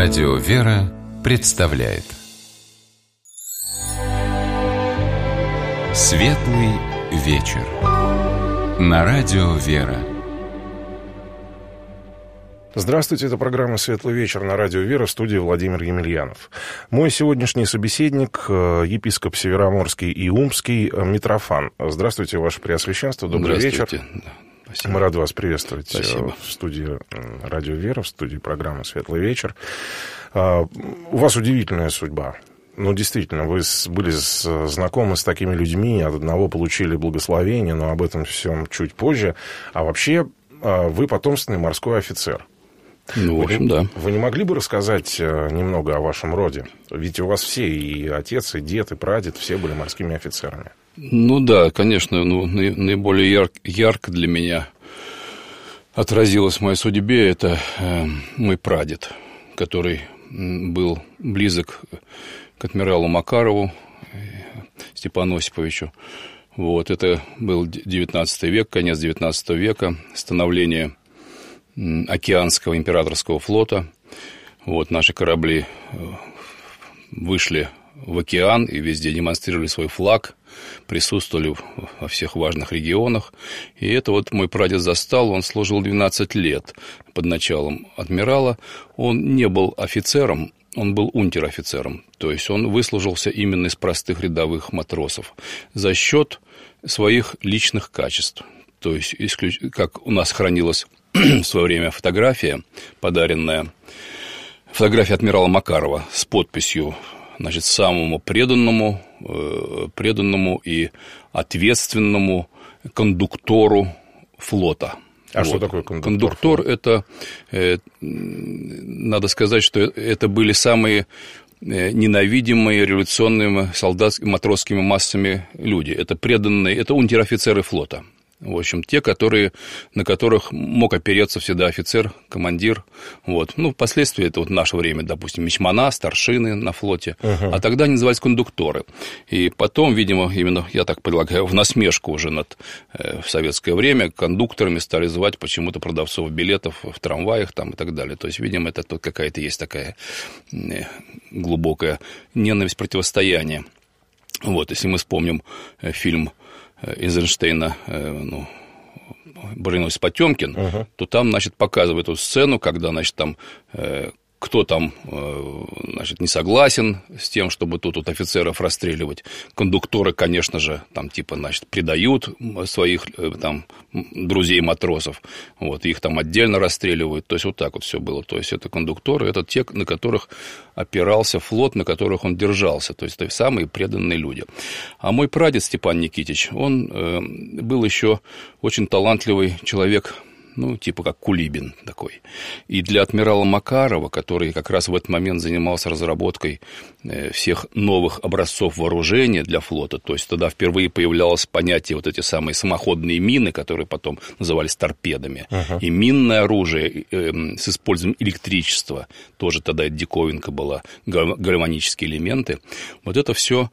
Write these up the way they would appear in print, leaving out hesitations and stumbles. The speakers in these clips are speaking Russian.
Радио «Вера» представляет Светлый вечер на Радио «Вера». Здравствуйте, это программа «Светлый вечер» на Радио «Вера», в студии Владимир Емельянов. Мой сегодняшний собеседник — епископ Североморский и Умский Митрофан. Здравствуйте, Ваше Преосвященство, добрый вечер. Спасибо. Мы рады вас приветствовать. Спасибо. В студии Радио «Вера», в студии программы «Светлый вечер». У вас удивительная судьба. Ну, действительно, вы были знакомы с такими людьми, от одного получили благословение, но об этом всем чуть позже. А вообще, вы потомственный морской офицер. Ну, в общем, да. Вы не могли бы рассказать немного о вашем роде? Ведь у вас все, и отец, и дед, и прадед, все были морскими офицерами. Ну, да, конечно, наиболее ярко для меня отразилось в моей судьбе это мой прадед, который был близок к адмиралу Макарову Степану Осиповичу. Вот, это был 19 век, конец 19 века, становление океанского императорского флота. Вот, наши корабли вышли в океан и везде демонстрировали свой флаг, присутствовали во всех важных регионах. И это вот мой прадед застал, он служил 12 лет под началом адмирала. Он не был офицером, он был унтер-офицером, то есть он выслужился именно из простых рядовых матросов за счет своих личных качеств. То есть, как у нас хранилась в свое время фотография, подаренная, фотография адмирала Макарова с подписью, значит, самому преданному и ответственному кондуктору флота. А вот. Что такое кондуктор? Кондуктор – это, надо сказать, что это были самые ненавидимые революционными солдатскими, матросскими массами люди. Это преданные, это унтер-офицеры флота. В общем, те, на которых мог опереться всегда офицер, командир. Вот. Ну, впоследствии это вот наше время, допустим, мичмана, старшины на флоте. А тогда они назывались кондукторы. И потом, видимо, именно, я так предлагаю, в насмешку уже в советское время кондукторами стали звать почему-то продавцов билетов в трамваях там, и так далее. То есть, видимо, это тут какая-то есть такая глубокая ненависть, противостояние. Вот, если мы вспомним фильм Эйзенштейна, «Броненосец Потемкин», то там, значит, показывают эту сцену, когда, значит, там кто там, значит, не согласен с тем, чтобы тут вот офицеров расстреливать. Кондукторы, конечно же, там, типа, значит, предают своих там друзей-матросов, вот, их там отдельно расстреливают. То есть, вот так вот все было. То есть, это кондукторы, это те, на которых опирался флот, на которых он держался. То есть, это самые преданные люди. А мой прадед Степан Никитич, он был еще очень талантливый человек, ну, типа как Кулибин такой. И для адмирала Макарова, который как раз в этот момент занимался разработкой всех новых образцов вооружения для флота, то есть тогда впервые появлялось понятие вот эти самые самоходные мины, которые потом назывались торпедами, и минное оружие с использованием электричества, тоже тогда это диковинка была, гальванические элементы. Вот это все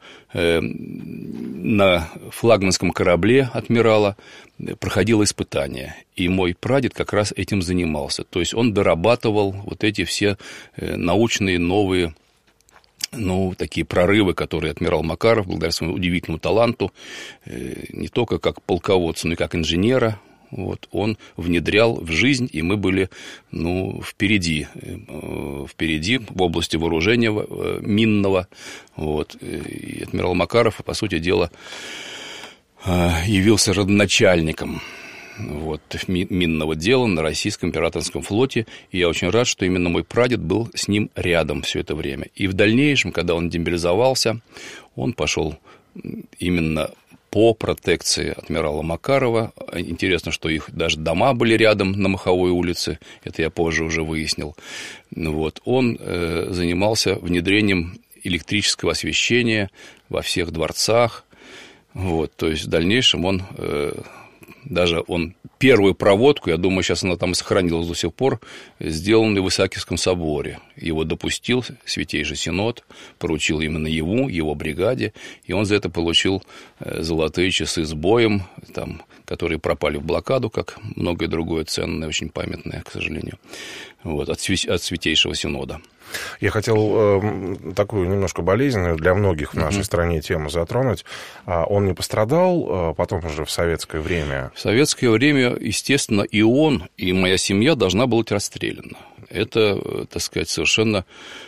на флагманском корабле адмирала проходило испытание. И мой прадед как раз этим занимался. То есть он дорабатывал вот эти все научные новые, ну, такие прорывы, которые адмирал Макаров, благодаря своему удивительному таланту, не только как полководца, но и как инженера, вот, он внедрял в жизнь, и мы были, ну, впереди в области вооружения минного. Вот. И адмирал Макаров, по сути дела, явился родоначальником вот, минного дела на российском императорском флоте, и я очень рад, что именно мой прадед был с ним рядом все это время. И в дальнейшем, когда он демобилизовался, он пошел именно по протекции адмирала Макарова. Интересно, что их даже дома были рядом на Маховой улице, это я позже уже выяснил. Вот. Он занимался внедрением электрического освещения во всех дворцах. Вот, то есть в дальнейшем он первую проводку, я думаю, сейчас она там и сохранилась до сих пор, сделанный в Исаакиевском соборе. Его допустил Святейший Синод, поручил именно ему, его бригаде, и он за это получил золотые часы с боем, там, которые пропали в блокаду, как многое другое ценное, очень памятное, к сожалению, вот, от Святейшего Синода. Я хотел такую немножко болезненную для многих в нашей стране тему затронуть. Он не пострадал потом уже в советское время? В советское время, естественно, и он, и моя семья должна была быть расстреляна. Это, так сказать, совершенно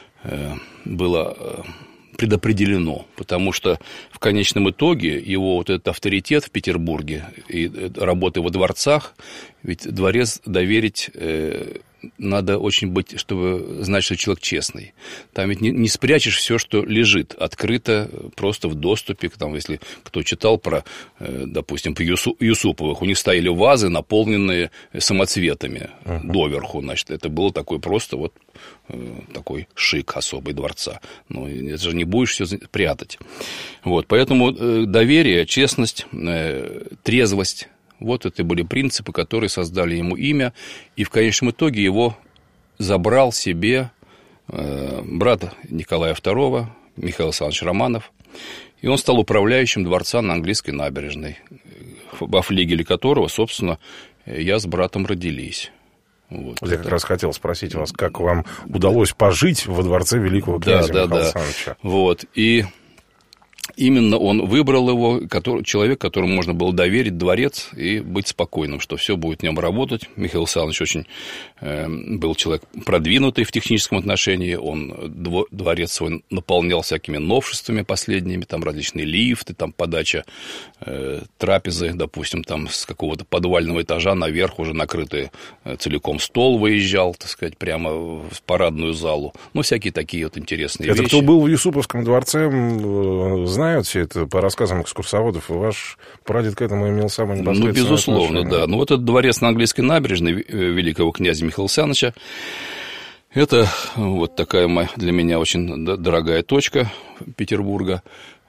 было предопределено, потому что в конечном итоге его вот этот авторитет в Петербурге и работы во дворцах, ведь дворец доверить надо очень быть, чтобы знать, что человек честный. Там ведь не спрячешь все, что лежит открыто, просто в доступе. Там, если кто читал про, допустим, по Юсуповых, у них стояли вазы, наполненные самоцветами доверху. Значит, это было такое просто вот такой шик особый дворца. Ну, это же не будешь все прятать. Вот, поэтому доверие, честность, трезвость. Вот это были принципы, которые создали ему имя, и в конечном итоге его забрал себе брат Николая II, Михаил Александрович Романов, и он стал управляющим дворца на Английской набережной, во флигеле которого, собственно, я с братом родились. Вот я как раз хотел спросить вас, как вам удалось пожить во дворце великого князя Михаила Александровича. Вот, и именно он выбрал его, человек, которому можно было доверить дворец и быть спокойным, что все будет в нем работать. Михаил Александрович очень был человек продвинутый в техническом отношении, он дворец свой наполнял всякими новшествами последними, там различные лифты, там подача трапезы, допустим, там с какого-то подвального этажа наверх уже накрытый целиком стол выезжал, так сказать, прямо в парадную залу. Ну, всякие такие вот интересные вещи. Это кто был в Юсуповском дворце, знают все это по рассказам экскурсоводов, и ваш прадед к этому имел самое непосредственное отношение. Ну, безусловно, да. Ну, вот этот дворец на Английской набережной великого князя Михаила Александровича, это вот такая для меня очень дорогая точка Петербурга.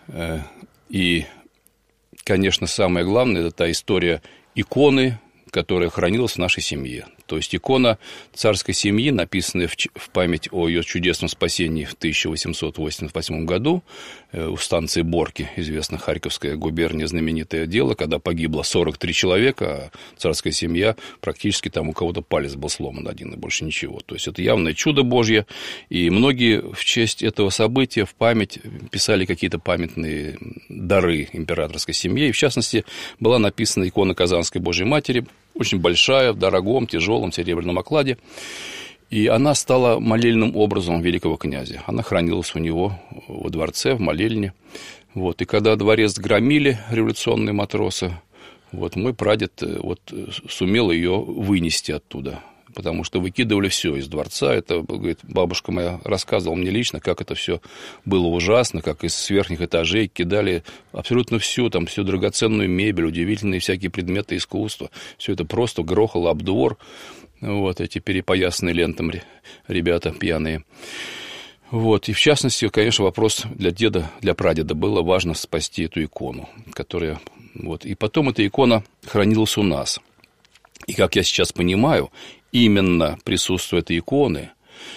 И, конечно, самое главное, это та история иконы, которая хранилась в нашей семье. То есть икона царской семьи, написанная в память о ее чудесном спасении в 1888 году у станции Борки, известно, Харьковская губерния, знаменитое дело, когда погибло 43 человека, а царская семья практически там у кого-то палец был сломан один, и больше ничего. То есть это явное чудо Божье, и многие в честь этого события в память писали какие-то памятные дары императорской семье, и в частности была написана икона Казанской Божьей Матери, очень большая, в дорогом, тяжелом серебряном окладе. И она стала молельным образом великого князя. Она хранилась у него во дворце, в молельне. Вот. И когда дворец громили революционные матросы, вот, мой прадед вот, сумел ее вынести оттуда. Потому что выкидывали все из дворца. Это, говорит, бабушка моя рассказывала мне лично, как это все было ужасно, как из верхних этажей кидали абсолютно всю, там, всю драгоценную мебель, удивительные всякие предметы искусства. Все это просто грохало об двор. Вот эти перепоясанные лентом ребята пьяные. Вот. И в частности, конечно, вопрос для деда, для прадеда было важно спасти эту икону, которая... Вот. И потом эта икона хранилась у нас. И, как я сейчас понимаю, именно присутствие этой иконы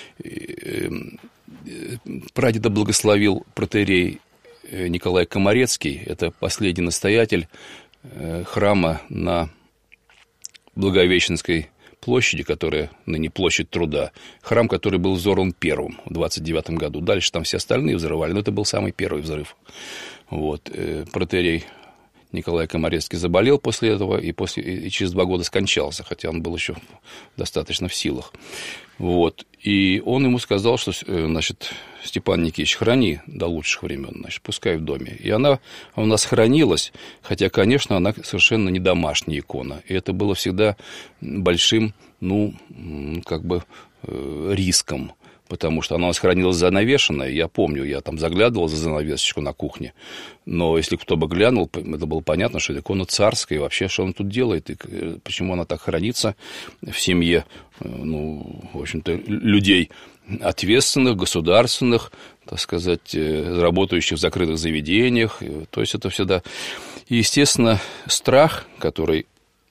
прадеда благословил протоиерей Николай Комарецкий, это последний настоятель храма на Благовещенской площади, которая ныне площадь Труда, храм, который был взорван первым в 29 году. Дальше там все остальные взрывали, но это был самый первый взрыв. Вот. Протоиерей Николай Комарецкий заболел после этого и через 2 года скончался, хотя он был еще достаточно в силах. Вот. И он ему сказал, что, значит, Степан Никитич, храни до лучших времен, значит, пускай в доме. И она у нас хранилась, хотя, конечно, она совершенно не домашняя икона. И это было всегда большим, ну, как бы риском. Потому что она у нас хранилась занавешенная. Я помню, я там заглядывал за занавесочку на кухне. Но если кто бы глянул, это было понятно, что это икона царская. И вообще, что она тут делает, и почему она так хранится в семье, ну, в общем-то, людей ответственных, государственных, так сказать, работающих в закрытых заведениях. То есть это всегда... И, естественно, страх, который...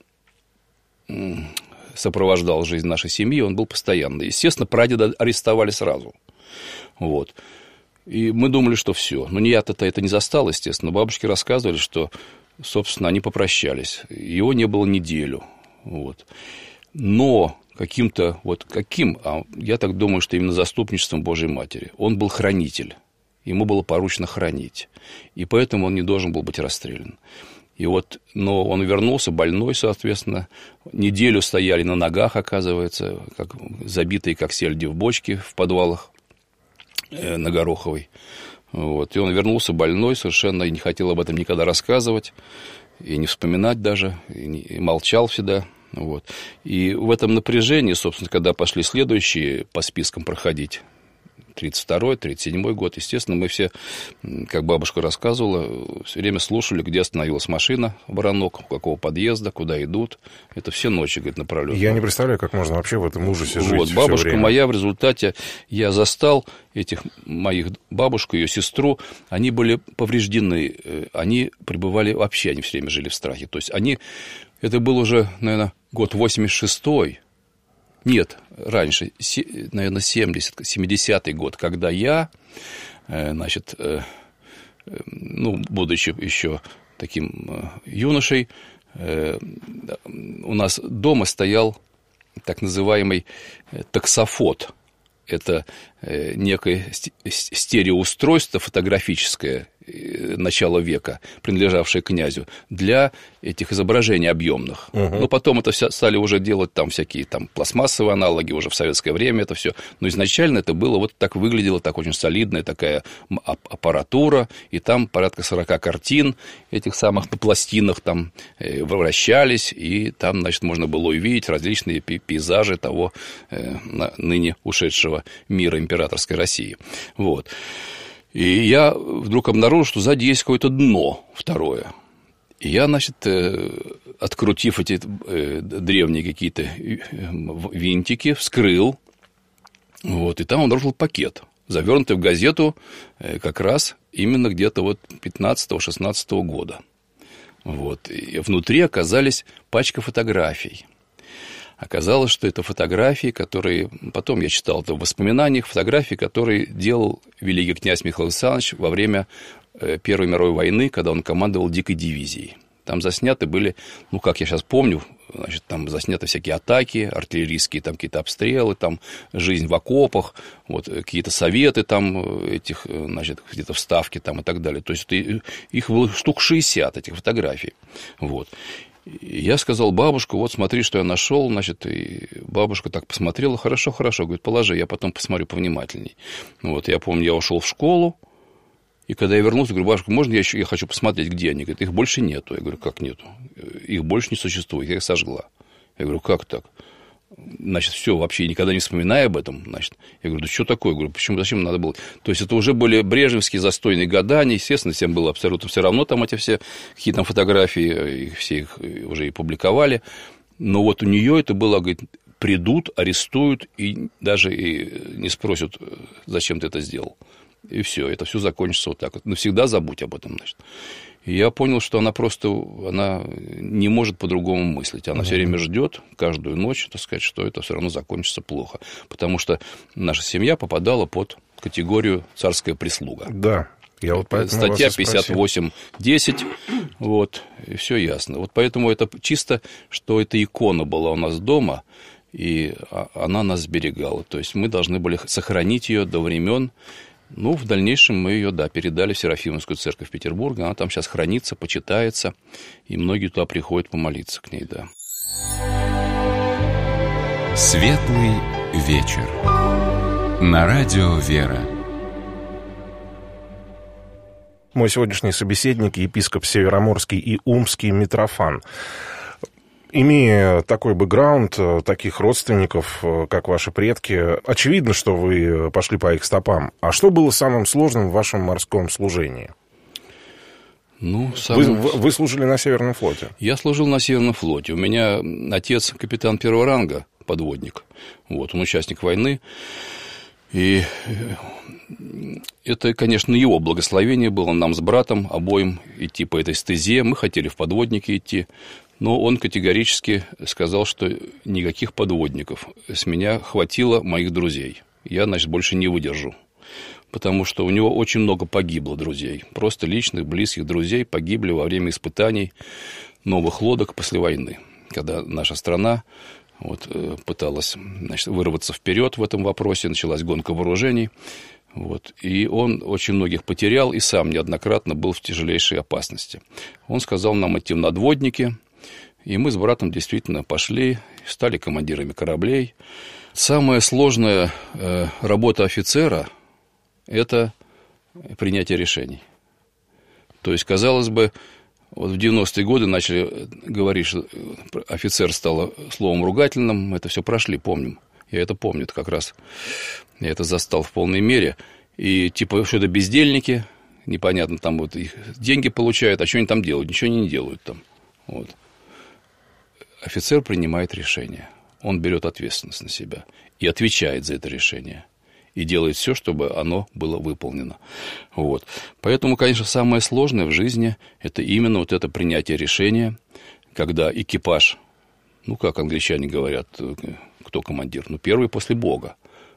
сопровождал жизнь нашей семьи, он был постоянный. Естественно, прадеда арестовали сразу. Вот. И мы думали, что все. Но я-то это не застал, естественно. Бабушки рассказывали, что собственно, они попрощались. Его не было неделю. Вот. Но каким-то, я так думаю, что именно заступничеством Божьей Матери. Он был хранитель. Ему было поручено хранить. И поэтому он не должен был быть расстрелян. Но он вернулся больной, соответственно. Неделю стояли на ногах, оказывается, как забитые, как сельди в бочке в подвалах на Гороховой. Вот. И он вернулся больной, совершенно не хотел об этом никогда рассказывать, и не вспоминать даже, и молчал всегда. Вот. И в этом напряжении, собственно, когда пошли следующие по спискам проходить, 32-й, 37-й год, естественно, мы все, как бабушка рассказывала, все время слушали, где остановилась машина, Воронок, у какого подъезда, куда идут. Это все ночи, говорит, напролёт. Я не представляю, как можно вообще в этом ужасе жить. Вот, бабушка моя в результате, я застал этих моих бабушку, ее сестру, они были повреждены, они пребывали вообще, они все время жили в страхе. То есть это был уже, наверное, год 86-й. Нет, раньше, наверное, 70-й год, когда я, будучи еще таким юношей, у нас дома стоял так называемый таксофот. Это некое стереоустройство фотографическое начала века, принадлежавшее князю, для этих изображений объемных. Но потом это стали уже делать там всякие там пластмассовые аналоги уже в советское время это все. Но изначально это было вот так выглядело, так очень солидная такая аппаратура, и там порядка 40 картин этих самых на пластинах там вращались, и там, значит, можно было увидеть различные пейзажи того ныне ушедшего мира императорской России. Вот. И я вдруг обнаружил, что сзади есть какое-то дно второе. И я, значит, открутив эти древние какие-то винтики, вскрыл, вот, и там обнаружил пакет, завернутый в газету как раз именно где-то вот 15-16 года. Вот. И внутри оказались пачка фотографий. Оказалось, что это фотографии, которые... Потом я читал это в воспоминаниях. Фотографии, которые делал великий князь Михаил Александрович во время Первой мировой войны, когда он командовал дикой дивизией. Там засняты были, как я сейчас помню, значит, там засняты всякие атаки, артиллерийские там какие-то обстрелы, там жизнь в окопах, вот, какие-то советы там этих, значит, где-то вставки там и так далее. То есть их было штук 60, этих фотографий. Вот. И я сказал: бабушка, вот смотри, что я нашел, значит, и бабушка так посмотрела: хорошо, говорит, положи, я потом посмотрю повнимательней. Вот, я помню, я ушел в школу, и когда я вернулся, говорю: бабушка, можно я хочу посмотреть, где они? Говорит: их больше нету. Я говорю: как нету? Их больше не существует, я их сожгла. Я говорю: как так? Значит, все, вообще никогда не вспоминая об этом, значит, я говорю: да что такое? Я говорю: почему, зачем надо было? То есть это уже были брежневские застойные года, естественно, всем было абсолютно все равно, там эти все какие там фотографии, все их уже и публиковали, но вот у нее это было, говорит, придут, арестуют и даже и не спросят, зачем ты это сделал, и все, это все закончится вот так вот, навсегда забудь об этом, значит. И я понял, что она не может по-другому мыслить. Она все время ждет каждую ночь, так сказать, что это все равно закончится плохо. Потому что наша семья попадала под категорию царская прислуга. Да. Я вот статья 58.10, вот, и все ясно. Вот поэтому это чисто, что эта икона была у нас дома, и она нас сберегала. То есть мы должны были сохранить ее до времен. В дальнейшем мы ее, передали в Серафимовскую церковь Петербурга. Она там сейчас хранится, почитается, и многие туда приходят помолиться к ней, да. Светлый вечер. На радио «Вера». Мой сегодняшний собеседник — епископ Североморский и Умский Митрофан. Имея такой бэкграунд, таких родственников, как ваши предки, очевидно, что вы пошли по их стопам. А что было самым сложным в вашем морском служении? Вы служили на Северном флоте? Я служил на Северном флоте. У меня отец капитан первого ранга, подводник. Вот, он участник войны. И это, конечно, его благословение было нам с братом обоим идти по этой стезе. Мы хотели в подводники идти. Но он категорически сказал, что никаких подводников. С меня хватило моих друзей. Я, значит, больше не выдержу. потому что у него очень много погибло друзей. Просто личных, близких друзей погибли во время испытаний новых лодок после войны, когда наша страна пыталась, значит, вырваться вперед в этом вопросе, началась гонка вооружений. И он очень многих потерял и сам неоднократно был в тяжелейшей опасности. Он сказал нам идти в надводники, и мы с братом действительно пошли, стали командирами кораблей. Самая сложная работа офицера – это принятие решений. То есть, казалось бы, в 90-е годы начали говорить, что офицер стал словом ругательным, мы это все прошли, помним. Я это помню, это как раз я это застал в полной мере. И типа, что это бездельники, непонятно, там их деньги получают, а что они там делают? Ничего они не делают там. Офицер принимает решение, он берет ответственность на себя и отвечает за это решение. И делает все, чтобы оно было выполнено. Поэтому, конечно, самое сложное в жизни – это именно это принятие решения, когда экипаж, как англичане говорят, кто командир? Первый после Бога.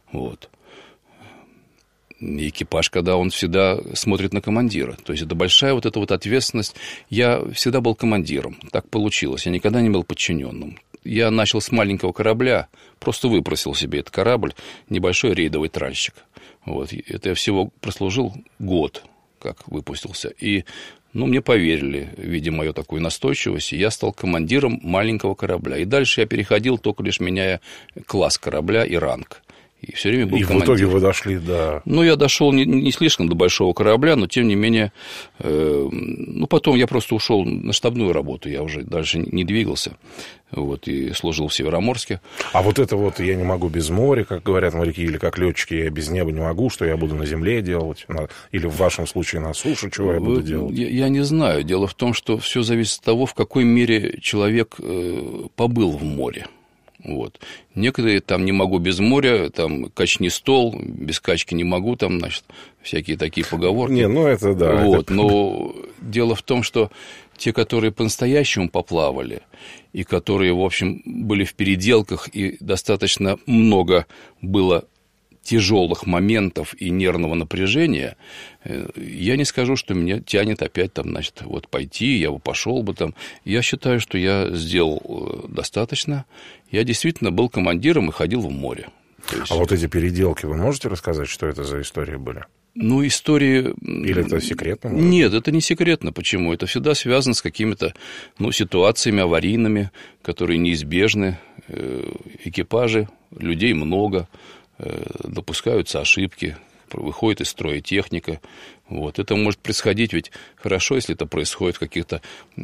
И экипаж, когда он всегда смотрит на командира. То есть, это большая эта ответственность. Я всегда был командиром, так получилось. Я никогда не был подчиненным. Я начал с маленького корабля, просто выпросил себе этот корабль, небольшой рейдовый тральщик. Это я всего прослужил год, как выпустился. И, мне поверили, видя мою такую настойчивость, и я стал командиром маленького корабля. И дальше я переходил, только лишь меняя класс корабля и ранг. И все время был командиром. И в итоге вы дошли до... Я дошел не слишком до большого корабля, но, тем не менее, потом я просто ушел на штабную работу, я уже дальше не двигался, и служил в Североморске. А я не могу без моря, как говорят моряки, или как летчики, я без неба не могу, что я буду на земле делать, или в вашем случае на суше, чего я буду делать? Я не знаю. Дело в том, что все зависит от того, в какой мере человек побыл в море. Некоторые там не могу без моря, там качни стол, без качки не могу, там, значит, всякие такие поговорки. Это да. Но дело в том, что те, которые по-настоящему поплавали, и которые, в общем, были в переделках, и достаточно много было тяжелых моментов и нервного напряжения, я не скажу, что меня тянет опять пойти, я бы пошел бы там. Я считаю, что я сделал достаточно. Я действительно был командиром и ходил в море. А эти переделки, вы можете рассказать, что это за истории были? Истории... Или это секретно? Нет, это не секретно. Почему? Это всегда связано с какими-то ситуациями аварийными, которые неизбежны. Экипажи, людей много, допускаются ошибки, выходит из строя техника. Это может происходить, ведь хорошо, если это происходит в каких-то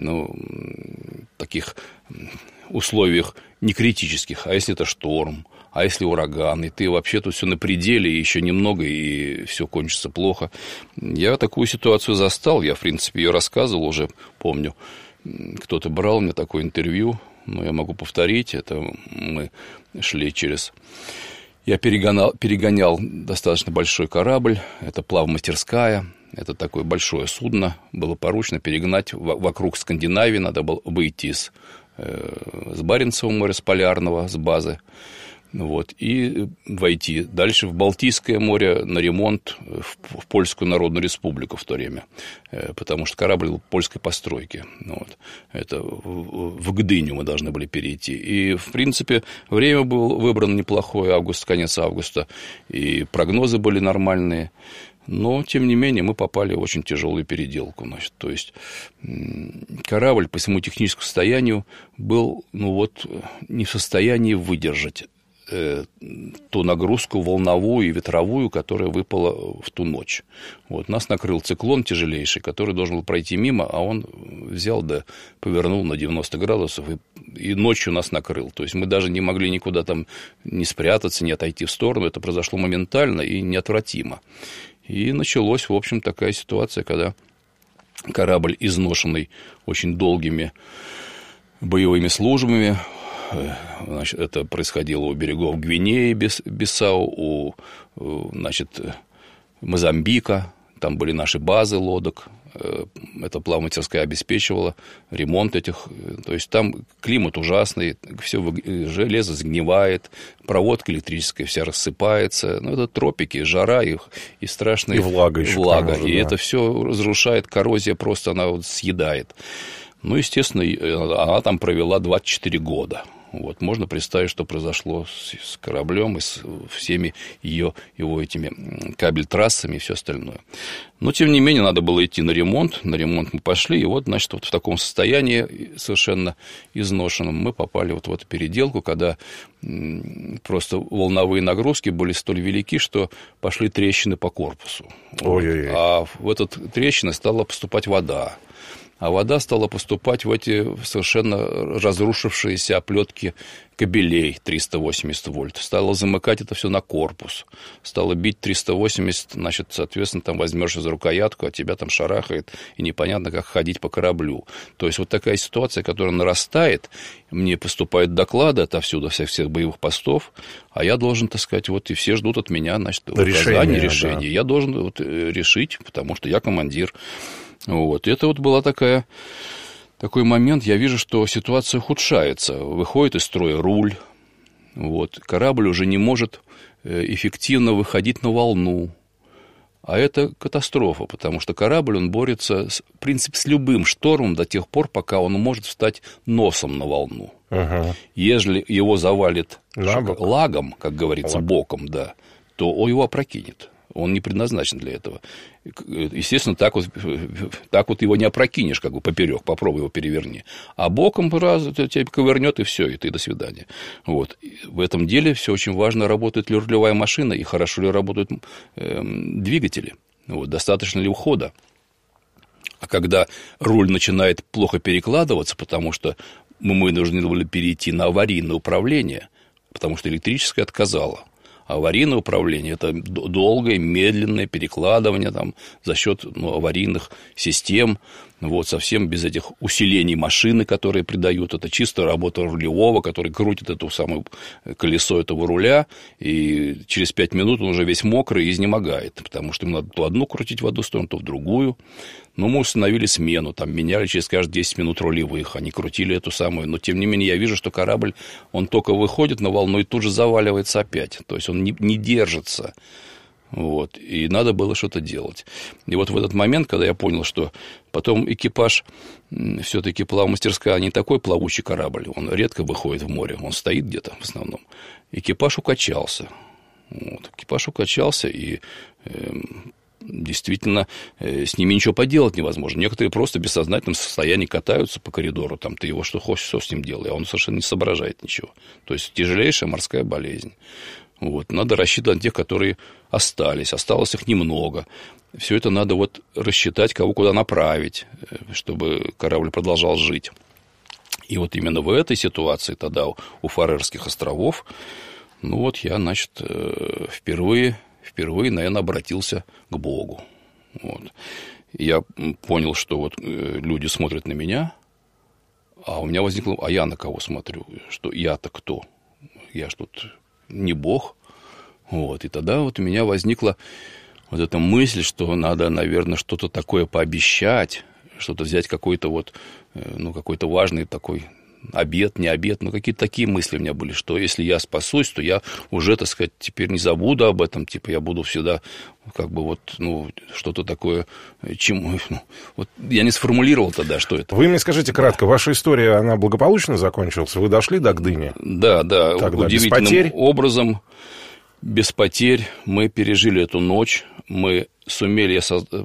таких условиях некритических, а если это шторм, а если ураган, и ты вообще тут все на пределе, и еще немного, и все кончится плохо. Я такую ситуацию застал, я, в принципе, ее рассказывал уже, помню. Кто-то брал у меня такое интервью, но я могу повторить, это мы шли через... Я перегонял достаточно большой корабль, это плавмастерская, это такое большое судно, было поручено перегнать вокруг Скандинавии, надо было выйти с Баренцевого моря, с Полярного, с базы, и войти дальше в Балтийское море на ремонт в Польскую Народную Республику в то время, потому что корабль был польской постройки. Это в Гдыню мы должны были перейти. И, в принципе, время было выбрано неплохое, конец августа, и прогнозы были нормальные. Но, тем не менее, мы попали в очень тяжелую переделку. То есть, корабль по своему техническому состоянию был не в состоянии выдержать ту нагрузку волновую и ветровую, которая выпала в ту ночь. Нас накрыл циклон тяжелейший, который должен был пройти мимо, а он взял да повернул на 90 градусов и ночью нас накрыл. То есть, мы даже не могли никуда там не спрятаться, не отойти в сторону. Это произошло моментально и неотвратимо. И началась, в общем, такая ситуация, когда корабль, изношенный очень долгими боевыми службами, это происходило у берегов Гвинеи, Бисау, у Мозамбика, там были наши базы лодок, эта плавмастерская обеспечивала ремонт этих. То есть там климат ужасный, все железо загнивает, проводка электрическая вся рассыпается. Ну, это тропики, жара и страшная и влага еще. Влага. И это все разрушает, коррозия просто она вот съедает. Ну, естественно, она там провела 24 года. Вот, можно представить, что произошло с кораблем и с всеми его этими кабель-трассами и все остальное. Но, тем не менее, надо было идти на ремонт. На ремонт мы пошли, и вот, значит, вот в таком состоянии совершенно изношенном мы попали вот в эту переделку, когда просто волновые нагрузки были столь велики, что пошли трещины по корпусу. Ой-ой-ой. А в эту трещину стала поступать вода. А вода стала поступать в эти совершенно разрушившиеся оплетки кабелей 380 вольт. Стала замыкать это все на корпус. Стала бить 380, значит, соответственно, там возьмешь за рукоятку, а тебя там шарахает, и непонятно, как ходить по кораблю. То есть вот такая ситуация, которая нарастает, мне поступают доклады отовсюду, всех боевых постов, а я должен, так сказать, вот и все ждут от меня, значит, указаний, решения. Да. Я должен вот решить, потому что я командир. Вот. И это вот была такой момент, я вижу, что ситуация ухудшается. Выходит из строя руль, вот. Корабль уже не может эффективно выходить на волну. А это катастрофа, потому что корабль, он борется, в принципе, с любым штормом до тех пор, пока он может встать носом на волну. Угу. Если его завалит лагом, как говорится, боком, да, то он его опрокинет. Он не предназначен для этого. Естественно, так вот его не опрокинешь, как бы поперек, попробуй его переверни. А боком раз тебя ковырнет, и все, и ты до свидания. Вот. В этом деле все очень важно, работает ли рулевая машина, и хорошо ли работают двигатели. Вот. Достаточно ли ухода. А когда руль начинает плохо перекладываться, потому что мы должны были перейти на аварийное управление, потому что электрическое отказало. Аварийное управление – это долгое, медленное перекладывание там, за счет аварийных систем, вот, совсем без этих усилений машины, которые придают. Это чисто работа рулевого, который крутит это самое колесо этого руля, и через 5 минут он уже весь мокрый и изнемогает, потому что ему надо то одну крутить в одну сторону, то в другую. Но мы установили смену, там, меняли через каждые 10 минут рулевых, они крутили эту самую. Но, тем не менее, я вижу, что корабль, он только выходит на волну и тут же заваливается опять. То есть, он не держится. Вот. И надо было что-то делать. И вот в этот момент, когда я понял, что потом экипаж, все-таки плавмастерская, не такой плавучий корабль, он редко выходит в море, он стоит где-то в основном. Экипаж укачался. Вот. Экипаж укачался, и действительно, с ними ничего поделать невозможно. Некоторые просто в бессознательном состоянии катаются по коридору, там ты его что хочешь, все с ним делай, а он совершенно не соображает ничего. То есть, тяжелейшая морская болезнь. Вот. Надо рассчитывать на тех, которые остались. Осталось их немного. Все это надо вот рассчитать, кого куда направить, чтобы корабль продолжал жить. И вот именно в этой ситуации тогда у Фарерских островов, ну вот я, значит, впервые, наверное, обратился к Богу. Вот. Я понял, что вот люди смотрят на меня, а у меня возникло, а я на кого смотрю? Что я-то кто? Я ж тут не Бог. Вот. И тогда вот у меня возникла вот эта мысль, что надо, наверное, что-то такое пообещать, что-то взять какой-то вот, какой-то важный такой обет, не обет, какие-то такие мысли у меня были, что если я спасусь, то я уже, так сказать, теперь не забуду об этом, типа я буду всегда как бы вот, что-то такое, вот я не сформулировал тогда, что это. Вы мне скажите кратко, ваша история, она благополучно закончилась? Вы дошли до Гдыни? Да, тогда удивительным образом, без потерь, мы пережили эту ночь, мы сумели,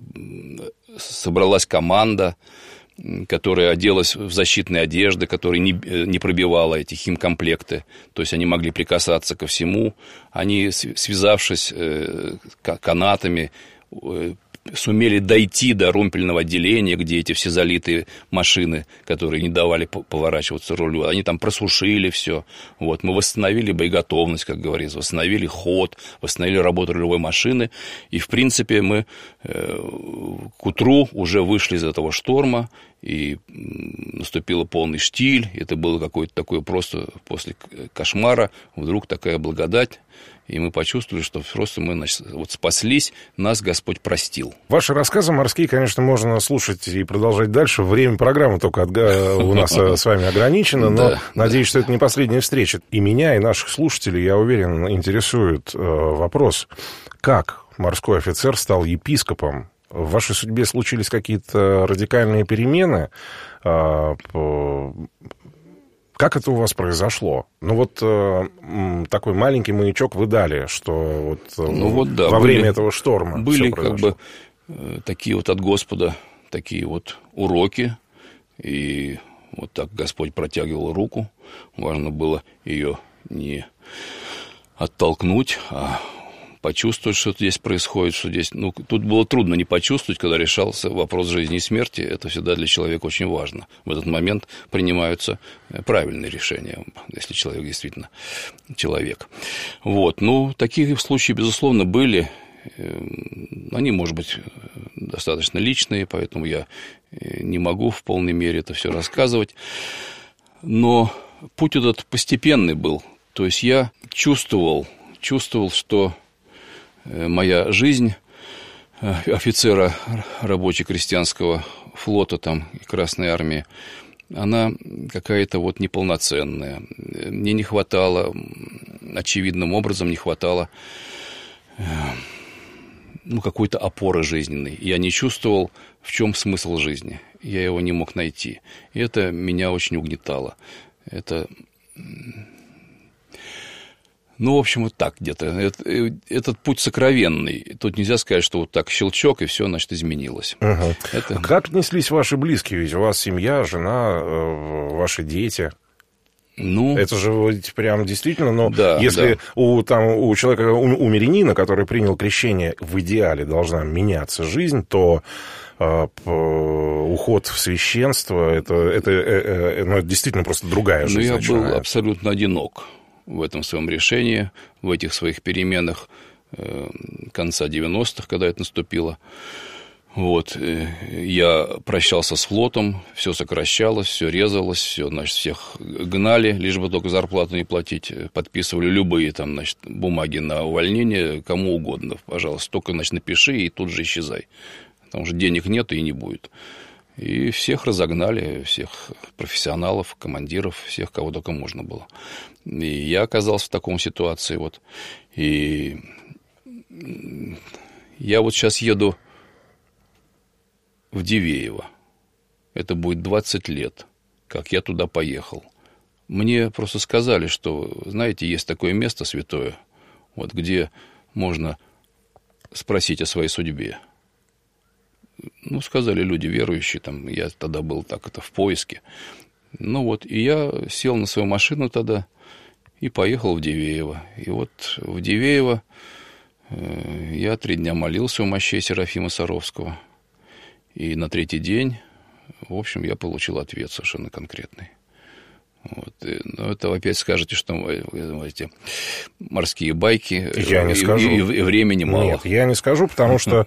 собралась команда, которая оделась в защитные одежды, которая не пробивала эти химкомплекты, то есть они могли прикасаться ко всему, они, связавшись канатами, сумели дойти до румпельного отделения, где эти все залитые машины, которые не давали поворачиваться рулю, они там просушили все. Вот. Мы восстановили боеготовность, как говорится, восстановили ход, восстановили работу рулевой машины. И, в принципе, мы к утру уже вышли из этого шторма и наступил полный штиль. Это было какое-то такое просто после кошмара вдруг такая благодать. И мы почувствовали, что просто мы, значит, вот спаслись, нас Господь простил. Ваши рассказы морские, конечно, можно слушать и продолжать дальше. Время программы только у нас с вами ограничено, но надеюсь, что это не последняя встреча. И меня, и наших слушателей, я уверен, интересует вопрос, как морской офицер стал епископом? В вашей судьбе случились какие-то радикальные перемены? Как это у вас произошло? Ну, вот такой маленький маячок вы дали, что во время этого шторма были как бы такие вот от Господа, такие вот уроки, и вот так Господь протягивал руку, важно было ее не оттолкнуть, а почувствовать, что здесь происходит, что здесь... Ну, тут было трудно не почувствовать, когда решался вопрос жизни и смерти. Это всегда для человека очень важно. В этот момент принимаются правильные решения, если человек действительно человек. Вот. Ну, такие случаи, безусловно, были. Они, может быть, достаточно личные, поэтому я не могу в полной мере это все рассказывать. Но путь этот постепенный был. То есть я чувствовал, что моя жизнь офицера рабоче-крестьянского флота там, и Красной Армии, она какая-то вот неполноценная. Мне не хватало, очевидным образом не хватало какой-то опоры жизненной. Я не чувствовал, в чем смысл жизни. Я его не мог найти. И это меня очень угнетало. Это... Ну, в общем, вот так где-то. Этот путь сокровенный. Тут нельзя сказать, что вот так щелчок, и все, значит, изменилось. Угу. Как отнеслись ваши близкие? Ведь у вас семья, жена, ваши дети. Ну, это же прям действительно, но да, если да. У человека, у мирянина, который принял крещение, в идеале должна меняться жизнь, то уход в священство, это действительно просто другая жизнь. Ну, я был абсолютно одинок в этом своем решении, в этих своих переменах конца 90-х, когда это наступило. Вот, я прощался с флотом, все сокращалось, все резалось, все, значит, всех гнали, лишь бы только зарплату не платить, подписывали любые там, значит, бумаги на увольнение, кому угодно, пожалуйста, только, значит, напиши и тут же исчезай, потому что денег нет и не будет. И всех разогнали, всех профессионалов, командиров, всех, кого только можно было. И я оказался в такой ситуации, вот, и я вот сейчас еду в Дивеево. Это будет 20 лет, как я туда поехал. Мне просто сказали, что, знаете, есть такое место святое, вот, где можно спросить о своей судьбе. Ну, сказали люди верующие, там, я тогда был так это в поиске. Ну вот, и я сел на свою машину тогда и поехал в Дивеево. И вот в Дивеево я 3 дня молился у мощей Серафима Саровского. И на 3-й день, в общем, я получил ответ совершенно конкретный. Вот. Но это вы опять скажете, что эти морские байки, я не скажу. И времени мало. Нет, я не скажу, потому что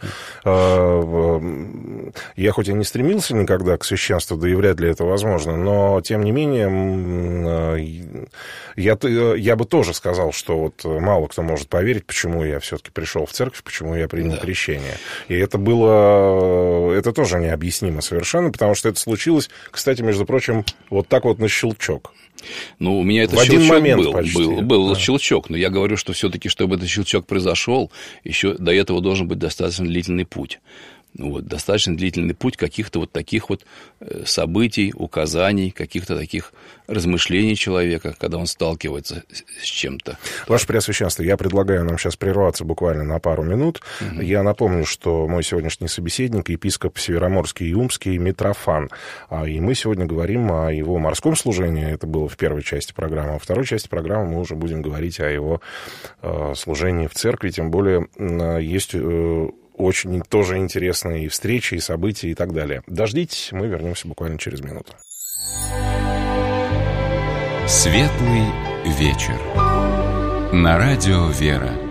я хоть и не стремился никогда к священству, да и вряд ли это возможно, но, тем не менее, я бы тоже сказал, что вот мало кто может поверить, почему я все-таки пришел в церковь, почему я принял крещение. И это тоже необъяснимо совершенно, потому что это случилось, кстати, между прочим, вот так вот на щелчок. Ну, у меня это щелчок был щелчок, но я говорю, что все-таки, чтобы этот щелчок произошел, еще до этого должен быть достаточно длительный путь. Вот, достаточно длительный путь каких-то вот таких вот событий, указаний, каких-то таких размышлений человека, когда он сталкивается с чем-то. Ваше Преосвященство, я предлагаю нам сейчас прерваться буквально на пару минут. Угу. Я напомню, что мой сегодняшний собеседник — епископ Североморский и Умский Митрофан. И мы сегодня говорим о его морском служении. Это было в первой части программы. Во второй части программы мы уже будем говорить о его служении в церкви. Тем более есть очень тоже интересные и встречи, и события, и так далее. Дождитесь, мы вернемся буквально через минуту. Светлый вечер. На радио «Вера».